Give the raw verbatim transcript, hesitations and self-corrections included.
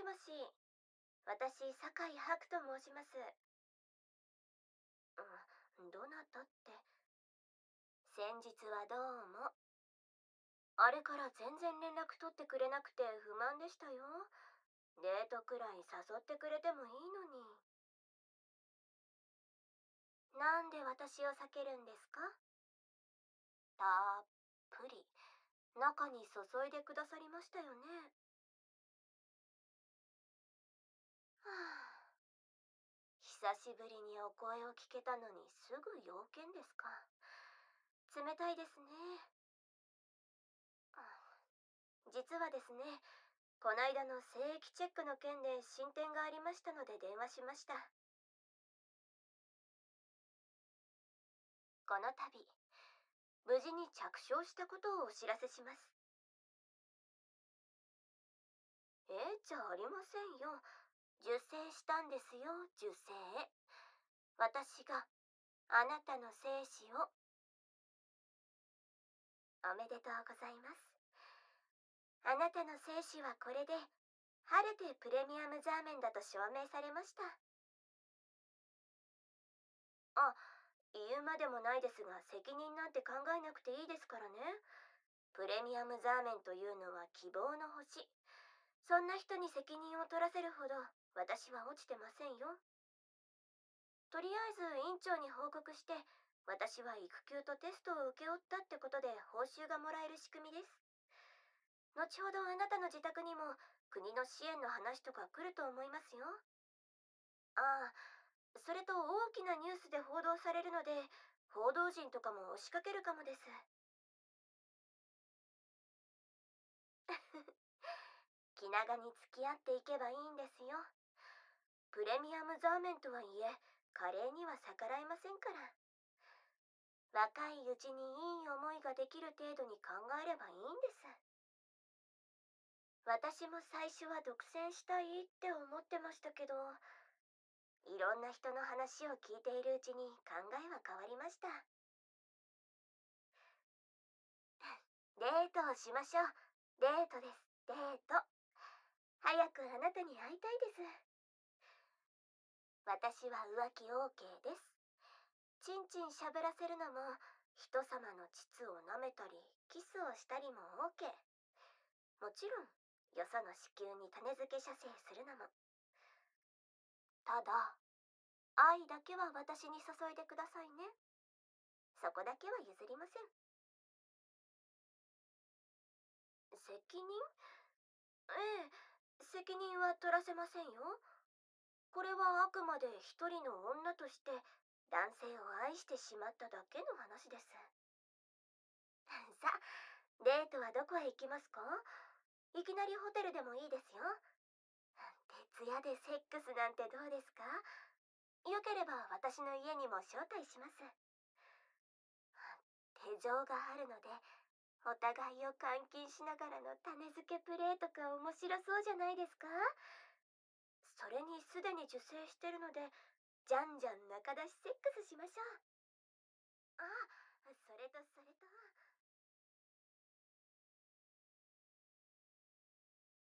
もし。私、酒井白と申します。うん、どなたって。先日はどうも。あれから全然連絡取ってくれなくて不満でしたよ。デートくらい誘ってくれてもいいのに。なんで私を避けるんですか？たっぷり中に注いでくださりましたよね。はあ、久しぶりにお声を聞けたのにすぐ要件ですか。冷たいですね。実はですね、こないだの精液チェックの件で進展がありましたので電話しました。この度、無事に着床したことをお知らせします。えじゃありませんよ。受精したんですよ、受精。私があなたの精子を。おめでとうございます。あなたの精子はこれで晴れてプレミアムザーメンだと証明されました。あ、言うまでもないですが、責任なんて考えなくていいですからね。プレミアムザーメンというのは希望の星。そんな人に責任を取らせるほど私は落ちてませんよ。とりあえず院長に報告して、私は育休とテストを請け負ったってことで報酬がもらえる仕組みです。後ほどあなたの自宅にも国の支援の話とか来ると思いますよ。ああ、それと大きなニュースで報道されるので、報道陣とかも押しかけるかもです。気長に付き合っていけばいいんですよ。プレミアムザーメンとはいえ、華麗には逆らえませんから。若いうちにいい思いができる程度に考えればいいんです。私も最初は独占したいって思ってましたけど、いろんな人の話を聞いているうちに考えは変わりました。デートをしましょう。デートです、デート。早くあなたに会いたいです。私は浮気 オーケー です。ちんちんしゃぶらせるのも、人様の膣を舐めたり、キスをしたりも オーケー。もちろん、よその子宮に種付け射精するのも。ただ、愛だけは私に注いでくださいね。そこだけは譲りません。責任？ええ、責任は取らせませんよ。これはあくまで一人の女として男性を愛してしまっただけの話です。さあ、デートはどこへ行きますか？いきなりホテルでもいいですよ。徹夜でセックスなんてどうですか？よければ私の家にも招待します。手錠があるので、お互いを監禁しながらの種付けプレイとか面白そうじゃないですか？それにすでに受精してるので、じゃんじゃん中出しセックスしましょう。あ、それとそれと。